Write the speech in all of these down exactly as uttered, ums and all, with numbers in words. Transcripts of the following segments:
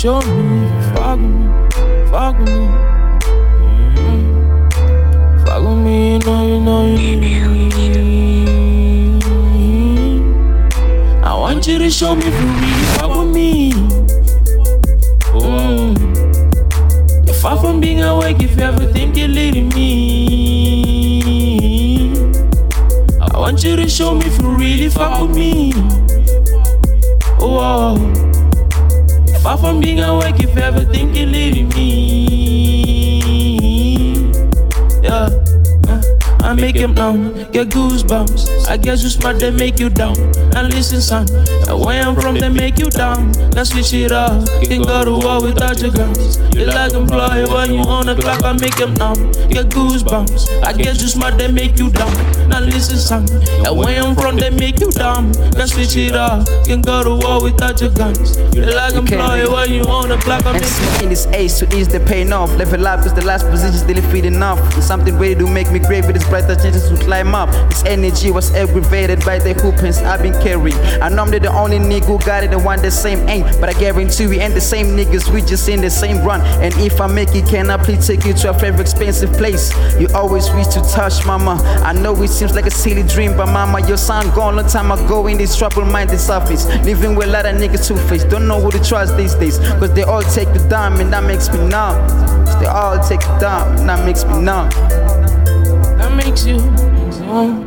show me if you fuck with me, fuck with me. Mm-hmm. Fuck with me, you know, you know, you need. I want you to show me if you really fuck with me. Mm. You're far from being awake if you ever think you're leading me. I want you to show me if you really fuck with me. Oh, far from being awake if you ever think you're leaving me. Yeah, uh, I make him numb, get goosebumps. I guess you smart, they make you down. And listen, son, where I'm from, they make you down. Let's switch it up, can go to war without your guns. You like employee when you on the clock, I make him numb, get goosebumps. I guess you smart, they make you down. Now listen, son, where I'm from, they make you down. Let's switch it up, can go to war without your guns. You like employee when you on the clock, I make him numb. In this age to ease the pain off. Level up cause the last position still fit enough. And something ready to make me great with this brighter chances to climb up. This energy was aggravated by the hoopings I've been carrying. I know I'm the only nigga who got it and want the same aim. But I guarantee we ain't the same niggas, we just in the same run. And if I make it, can I please take you to a favorite expensive place? You always wish to touch, mama. I know it seems like a silly dream, but mama, your son gone long time ago in this trouble-minded surface. Living with a lot of niggas two-faced, don't know who to trust these days. Cause they all take the dime and that makes me numb. Cause they all take the dime and that makes me numb. That makes you numb.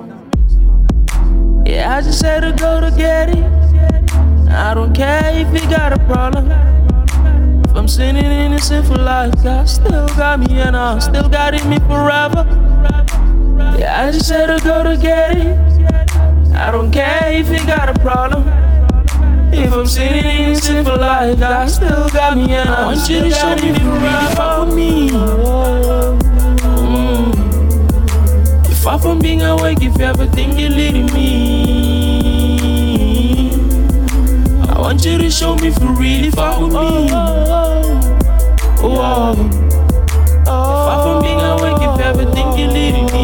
Yeah, I just had to go to get it. I don't care if you got a problem. If I'm sinning innocent for life, God still got me and I still got it me forever. Yeah, I just had to go to get it. I don't care if you got a problem. If I'm sinning innocent for life, God still got me and I want you to show me if you really fuck with me. Mm. You're far from being awake if you ever think you're leading me. I want you to show me if you really fuck with me. Oh, you're far from being awake if you ever think you're leading me.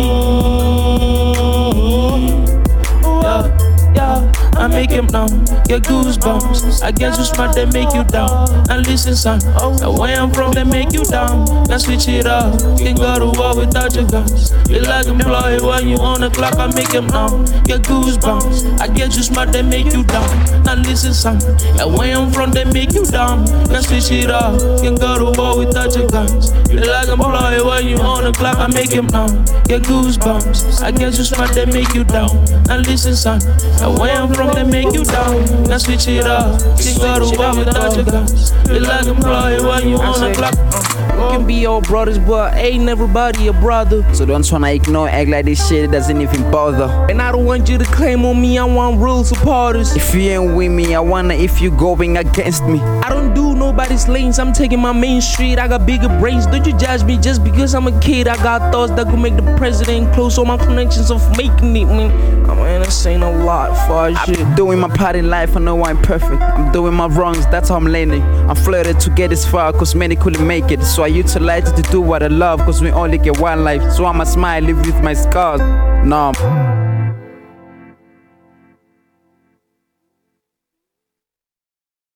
Yeah, yeah, I make him numb, get goosebumps. I guess you smart, they make you down. And listen, son, where I'm from, they make you down. Let's switch it up, can go to war without your guns. You like employee when you on the clock, I make him numb, get goosebumps. I guess you smart, they make you down. Now listen, son, where I'm from, they make you down. Let's switch it up, can go to war without your guns. You like employee when you on the clock, I make him numb, get goosebumps. I guess you smart, they make you down. Now listen, son, where I'm from, they make you down. Now switch it up, can go to war without your guns. You like employee when you on the clock. We can be all brothers, but ain't everybody a brother. So don't tryna ignore, act like this shit doesn't even bother. And I don't want you to claim on me, I want real supporters. If you ain't with me, I wonder if you going against me. I don't do nobody's lanes, I'm taking my main street. I got bigger brains, don't you judge me just because I'm a kid. I got thoughts that could make the president close. All my connections of making it, man. I mean, this ain't a lot for shit. I'm doing my part in life, I know I'm perfect. I'm doing my wrongs, that's how I'm learning. I'm flirted to get this far, cause many couldn't make it. So I utilize it to do what I love, cause we only get one life. So I'ma smile, live with my scars. Nah.